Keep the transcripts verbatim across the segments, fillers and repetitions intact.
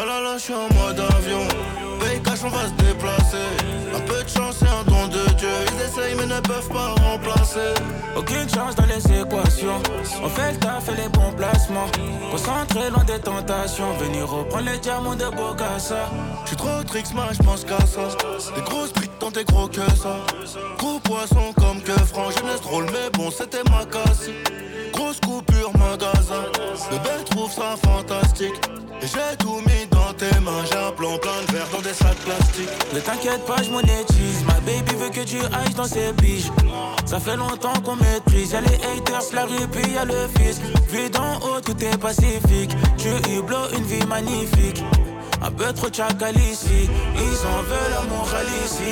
Oh là là, je suis en mode avion. Paye cash, on va se déplacer. Un peu de chance et un don de Dieu. Ils essayent mais ne peuvent pas remplacer. Aucune chance dans les équations. On fait le taf et les bons placements. Concentré loin des tentations. Venir reprendre les diamants de Bokassa. J'suis trop tricks, moi j'pense qu'à ça. Des grosses briques dans tes gros que ça. Gros poisson comme que franc. Jeunesse drôle mais bon c'était ma casse. Grosse coupure magasin. Le bel trouve ça fantastique. Et j'ai tout mis dans tes mains. J'ai un plan plein de verre dans des sacs plastiques. Ne t'inquiète pas, je monétise. Ma baby veut que tu ailles dans ses piges. Ça fait longtemps qu'on maîtrise. Y'a les haters, la rue, puis y'a le fisc. Vu d'en haut, tout est pacifique. Tu hublots une vie magnifique. Un peu trop chacal ici. Ils en veulent à Montréal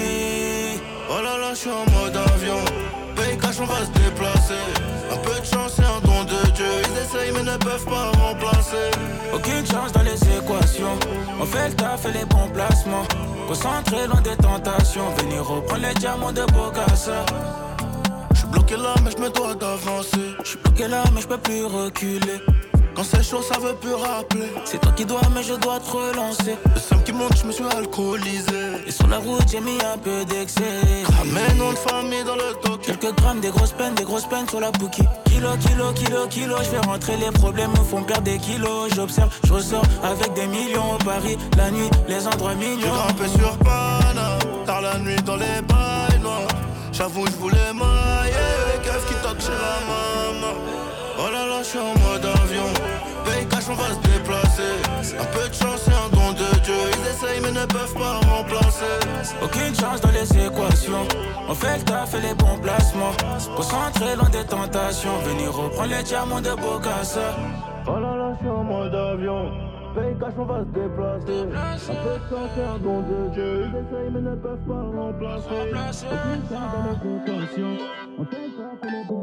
ici. Oh là là, j'suis en mode avion. Paye cash, on va se déplacer. Un peu de chance et un don de Dieu. Ils essayent mais ne peuvent pas remplacer. Aucune chance dans les équations. On fait le taf et les bons placements. Concentré loin des tentations. Venir reprendre les diamants de Bokassa. J'suis bloqué là mais j'me dois d'avancer. J'suis bloqué là mais j'peux plus reculer. Quand c'est chaud ça veut plus rappeler. C'est toi qui dois mais je dois te relancer. Le seum qui monte, j'me suis alcoolisé. Et sur la route j'ai mis un peu d'excès. Ramène nom de famille dans le toc. Quelques grammes, des grosses peines, des grosses peines sur la bouquille. Kilo, kilo, kilo, kilo. Je fais rentrer les problèmes, me font perdre des kilos. J'observe, je ressors avec des millions. Au Paris, la nuit, les endroits mignons. J'ai grimpé sur Pana, tard la nuit dans les bails noirs. J'avoue j'voulais mailler. Les keufs qui toquent chez la maman. Oh là là, j'suis en mode avion. Paye cash, on va se déplacer. Un peu de chance et un don de Dieu. Ils essayent mais ne peuvent pas remplacer. Aucune chance dans les équations. On fait le taf et les bons placements. Concentré loin des tentations. Venir reprendre les diamants de Bokassa. Oh là là, j'suis en mode avion. Paye cash, on va se déplacer. Un peu de chance et un don de Dieu. Ils essayent mais ne peuvent pas remplacer. Aucune chance dans les équations. On fait le taf et les bons